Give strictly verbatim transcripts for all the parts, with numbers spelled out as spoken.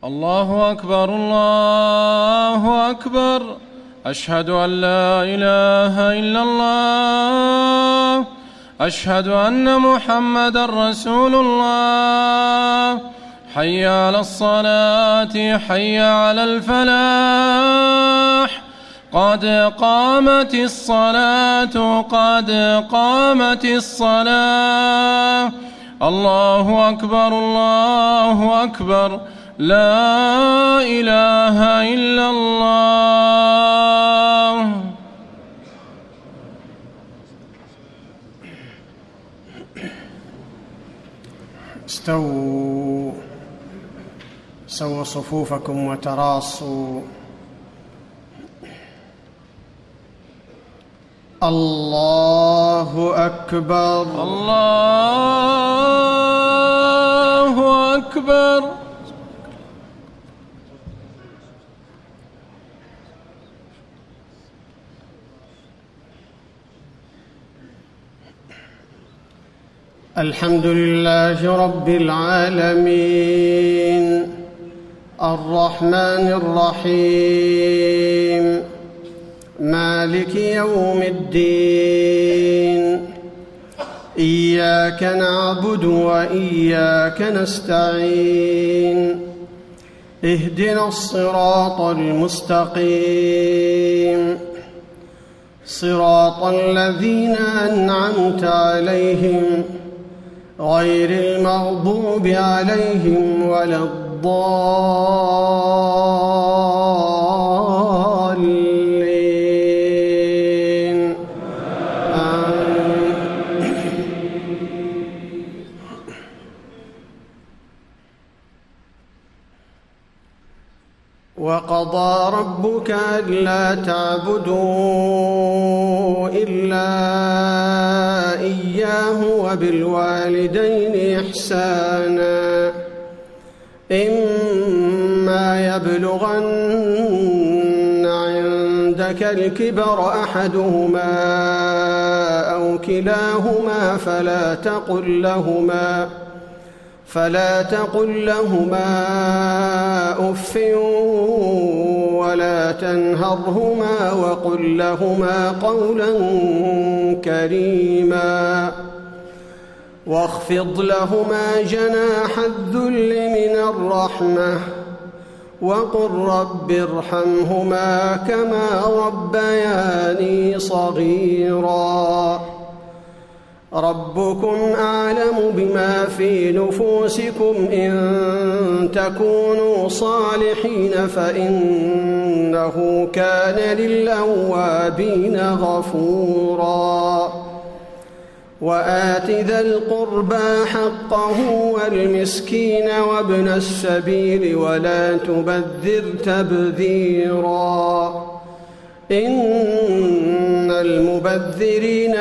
الله أكبر الله أكبر. أشهد أن لا إله إلا الله. أشهد أن محمدًا رسول الله. حي على الصلاة حي على الفلاح. قد قامت الصلاة قد قامت الصلاة. الله أكبر الله أكبر. لا إله إلا الله. استووا سووا صفوفكم وتراصوا. الله أكبر الله أكبر. الحمد لله رب العالمين الرحمن الرحيم مالك يوم الدين. إياك نعبد وإياك نستعين. اهدنا الصراط المستقيم صراط الذين أنعمت عليهم غير المغضوب عليهم ولا الضالين. آمين. وقضى ربك ألا تعبدوا إلا إياه وبالوالدين إحسانا. إما يبلغن عندك الكبر أحدهما أو كلاهما فلا تقل لهما فلا تقل لهما أف ولا تنهرهما وقل لهما قولا كريما. واخفض لهما جناح الذل من الرحمة وقل رب ارحمهما كما ربياني صغيرا. ربكم أعلم بما في نفوسكم إن تكونوا صالحين فإنه كان للأوابين غفورا. وآت ذا القربى حقه والمسكين وابن السبيل ولا تبذر تبذيرا. إن المبذرين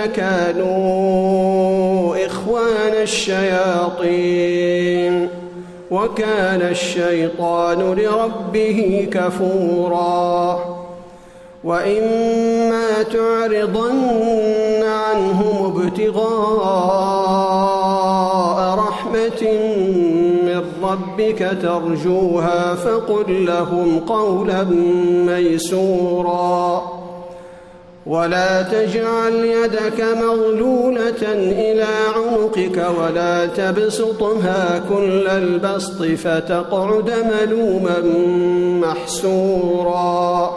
كانوا إخوان الشياطين وكان الشيطان لربه كفورا. وإما تعرضن عنهم ابتغاء رحمة من ربك ترجوها فقل لهم قولا ميسورا. ولا تجعل يدك مغلولة إلى عنقك ولا تبسطها كل البسط فتقعد ملوما محسورا.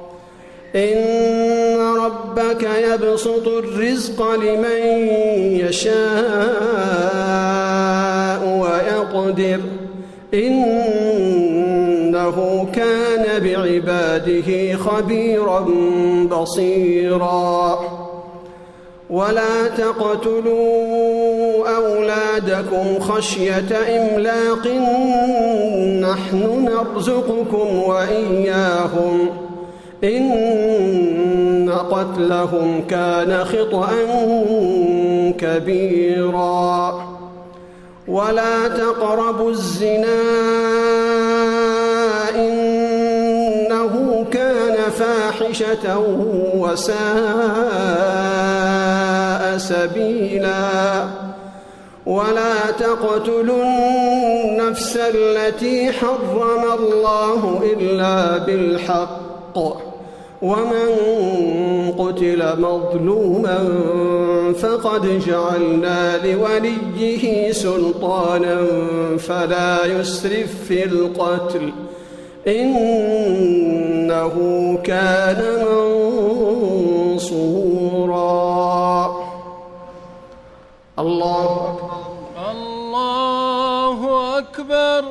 إن ربك يبسط الرزق لمن يشاء ويقدر إنه كان بعباده خبيرا بصيرا. ولا تقتلوا أولادكم خشية إملاق نحن نرزقكم وإياهم إن قتلهم كان خطأ كبيرا. ولا تقربوا الزنا إنه كان فاحشة وساء سبيلا. ولا تقتلوا النفس التي حرم الله إلا بالحق ومن قتل مظلوما فقد جعلنا لوليه سلطانا فلا يسرف في القتل إنه كان منصورا. الله أكبر. الله أكبر.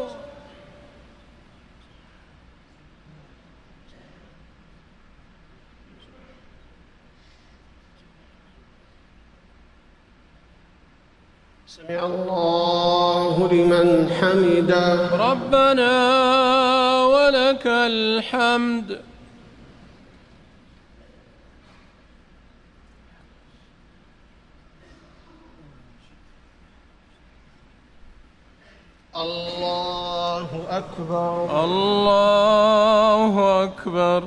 سمع الله لمن حمده. ربنا ولك الحمد. الله أكبر. الله أكبر.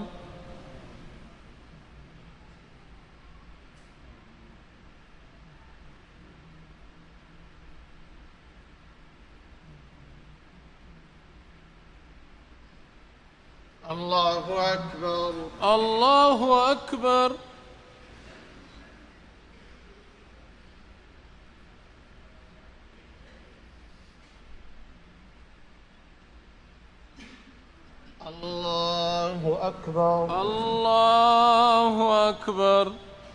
الله أكبر. الله أكبر. الله أكبر. الله أكبر.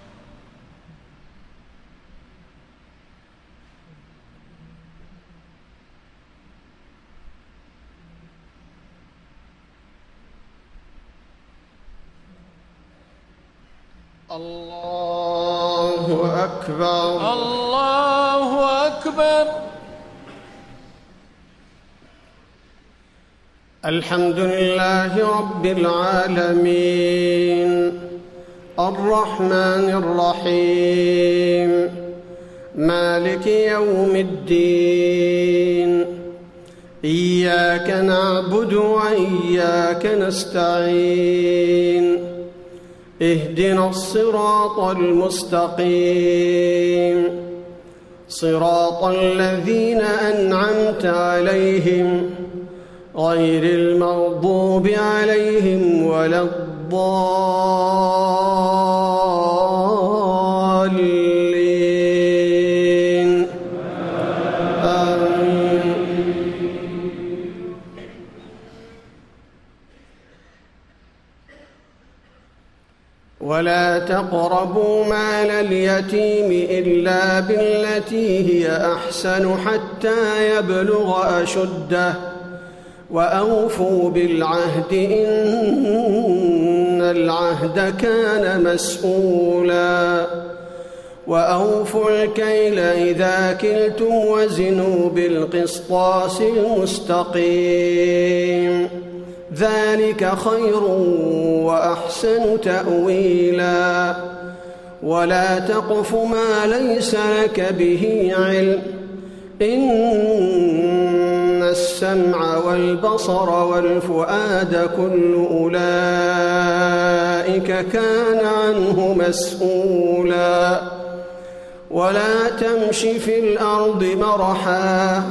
الله أكبر. الله أكبر. الحمد لله رب العالمين الرحمن الرحيم مالك يوم الدين إياك نعبد وإياك نستعين اهدنا الصراط المستقيم صراط الذين أنعمت عليهم غير المغضوب عليهم ولا الضالين آمين. ولا تقربوا مال اليتيم إلا بالتي هي أحسن حتى يبلغ أشده وأوفوا بالعهد إن العهد كان مسؤولا وأوفوا الكيل إذا كلتم وزنوا بالقسطاس المستقيم ذلك خير وأحسن تأويلا ولا تقف ما ليس لك به علم إن السمع والبصر والفؤاد كل أولئك كان عنه مسؤولا ولا تمش في الأرض مرحا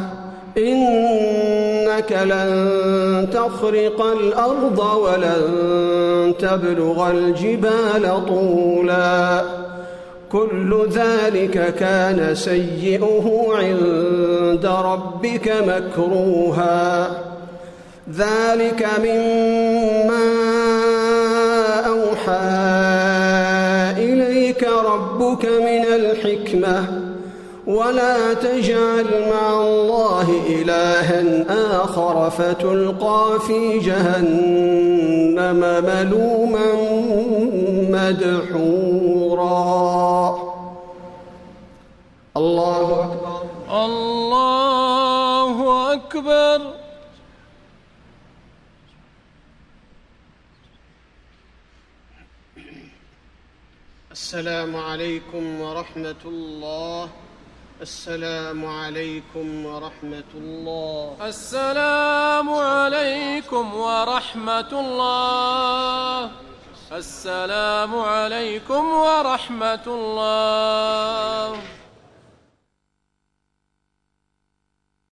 إنك لن تخرق الأرض ولن تبلغ الجبال طولا كل ذلك كان سيئه عند ربك مكروها ذلك مما أوحى إليك ربك من الحكمة ولا تجعل مع الله إلها آخر فتلقى في جهنم ملوما مدحورا. الله أكبر. الله أكبر. السلام عليكم ورحمة الله. السلام عليكم ورحمة الله. السلام عليكم ورحمة الله. السلام عليكم ورحمة الله.